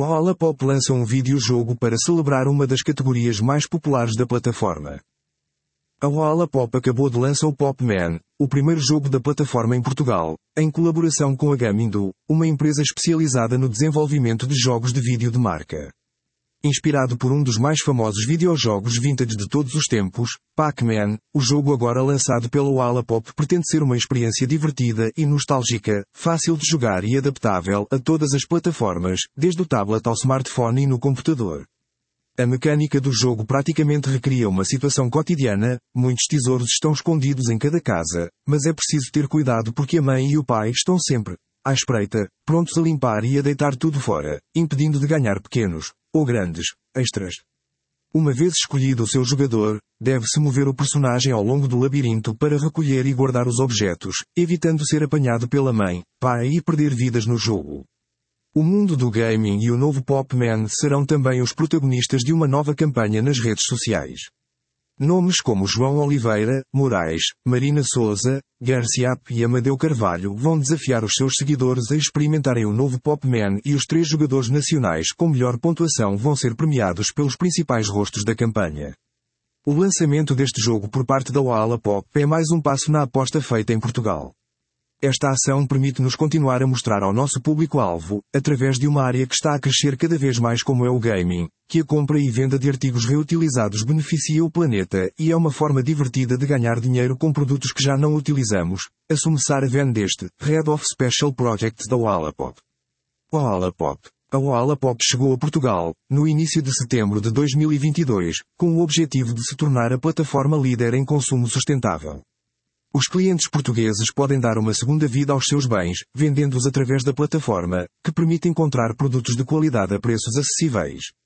O Wallapop lança um videojogo para celebrar uma das categorias mais populares da plataforma. A Wallapop acabou de lançar o Popman, o primeiro jogo da plataforma em Portugal, em colaboração com a Gamindo, uma empresa especializada no desenvolvimento de jogos de vídeo de marca. Inspirado por um dos mais famosos videojogos vintage de todos os tempos, Pac-Man, o jogo agora lançado pela Wallapop pretende ser uma experiência divertida e nostálgica, fácil de jogar e adaptável a todas as plataformas, desde o tablet ao smartphone e no computador. A mecânica do jogo praticamente recria uma situação cotidiana, muitos tesouros estão escondidos em cada casa, mas é preciso ter cuidado porque a mãe e o pai estão sempre à espreita, prontos a limpar e a deitar tudo fora, impedindo de ganhar pequenos, ou grandes, extras. Uma vez escolhido o seu jogador, deve-se mover o personagem ao longo do labirinto para recolher e guardar os objetos, evitando ser apanhado pela mãe, pai e perder vidas no jogo. O mundo do gaming e o novo Popman serão também os protagonistas de uma nova campanha nas redes sociais. Nomes como João Oliveira, Moraes, Marina Souza, Garciap e Amadeu Carvalho vão desafiar os seus seguidores a experimentarem o novo Popman e os 3 jogadores nacionais com melhor pontuação vão ser premiados pelos principais rostos da campanha. O lançamento deste jogo por parte da Wallapop é mais um passo na aposta feita em Portugal. Esta ação permite-nos continuar a mostrar ao nosso público-alvo, através de uma área que está a crescer cada vez mais como é o gaming, que a compra e venda de artigos reutilizados beneficia o planeta e é uma forma divertida de ganhar dinheiro com produtos que já não utilizamos, assume Sara Van Deste, Head of Special Projects da Wallapop. Wallapop. A Wallapop chegou a Portugal, no início de setembro de 2022, com o objetivo de se tornar a plataforma líder em consumo sustentável. Os clientes portugueses podem dar uma segunda vida aos seus bens, vendendo-os através da plataforma, que permite encontrar produtos de qualidade a preços acessíveis.